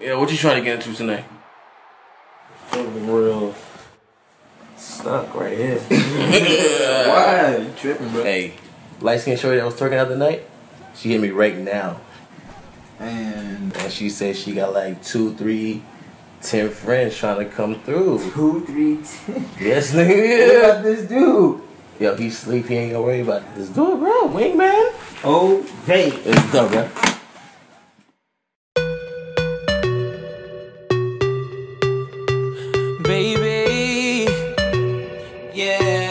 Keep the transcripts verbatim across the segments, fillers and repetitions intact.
Yeah, what you trying to get into tonight? Something real stuck right here. Why? You tripping, bro? Hey, light skin shorty that was twerking out the night, she hit me right now. And And she said she got like two, three, ten friends trying to come through. two, three, ten. Yes, What nigga. about this dude? Yo, he sleep, he ain't gonna worry about it. Just do it, bro. Wingman. Oh, vape. It's done, bro. Baby, yeah.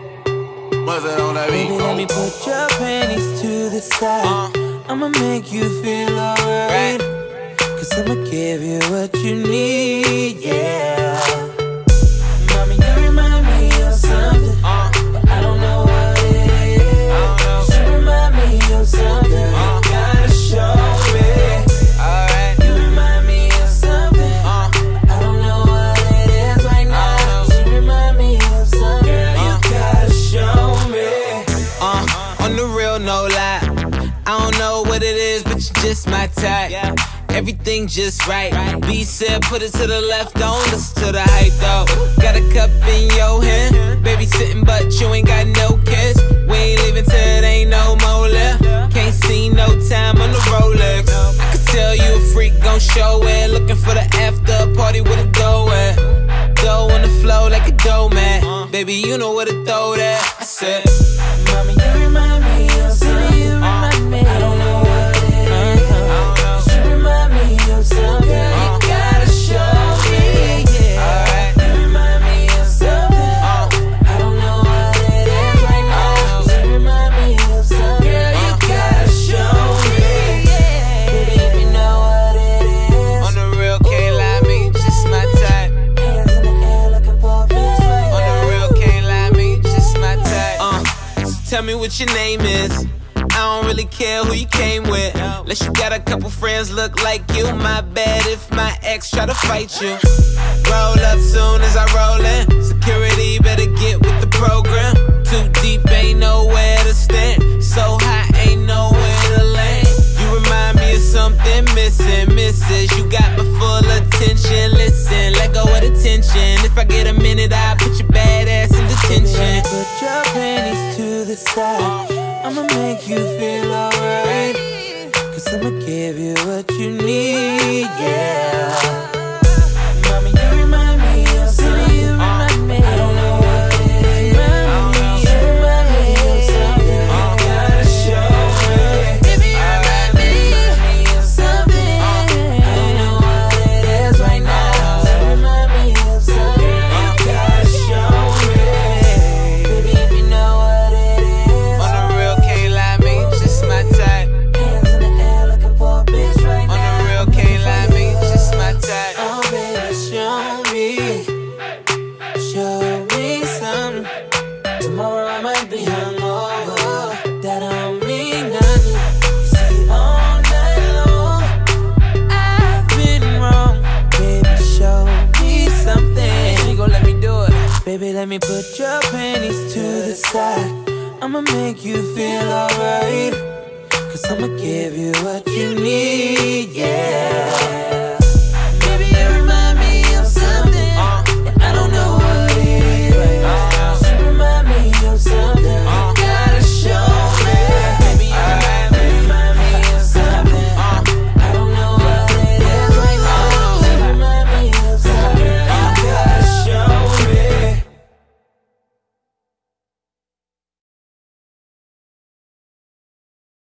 What's it on that beat? Baby, let me put your panties to the side. Uh. I'ma make you feel alright. Cause I'ma give you what you need, yeah. Mommy, you remind me of something, Uh. but I don't know what it is. I don't know. 'Cause you remind me of something, Uh. you gotta show me. Alright. You remind me of something, Uh. I don't know what it is right now. I don't know. 'Cause you remind me of something, Yeah, you uh. gotta show me. Uh, on the real, no lie. I don't know what it is, but you just my type. Everything just right. B said, put it to the left, don't listen to the hype though. Got a cup in your hand, baby sitting, but you ain't got no kiss. We ain't leaving till it ain't no more left. Can't see no time on the Rolex. I could tell you a freak gon' show it. Looking for the after party with a dough at. Dough on the flow like a dough man. Baby, you know where to throw that. I said, Mommy, you remind me of something. You remind me. I don't know what it is. Cause you remind me of something. You gotta show me, yeah. Alright. You remind me of something. I don't know what it is right now. Cause you remind me of something. Girl, you gotta show me, yeah. Baby, if you know what it is. on the real, can't lie, me, just my type. Hands in the air looking for a bitch right On the now. real, can't lie, me, just my type. Uh, so tell me what your name is. I don't really care who you came with. Unless you got a couple friends look like you. My bad if my ex try to fight you. Roll up soon as I roll in. Security better get with the program. Too deep, ain't nowhere to stand. So high, ain't nowhere to land. You remind me of something missing, missus. You got my full attention. Listen, let go of the tension. If I get a minute, I'll put your bad ass in detention. Put your panties to the side. I'ma make you feel alright. Cause I'ma give you what you need, yeah. Mommy, you remind me of something. You remind me. I don't know what it is. You remind me. You remind me of something. You gotta show me. Baby, you remind me. You remind me of something. I don't know what it is right now. You remind me of something. You gotta show me. Baby, if you know what it is. On the real, can't lie, me, just my type. Hands in the air looking for a bitch right On now. the real, can't lie, me, just my type. Oh, baby, show me. Show me something. Tomorrow I might be hungover. That don't mean nothing. See, all night long, I've been wrong. Baby, show me something. You gon' let me do it? Baby, let me put your panties to the side. I'ma make you feel alright. Cause I'ma give you what you need,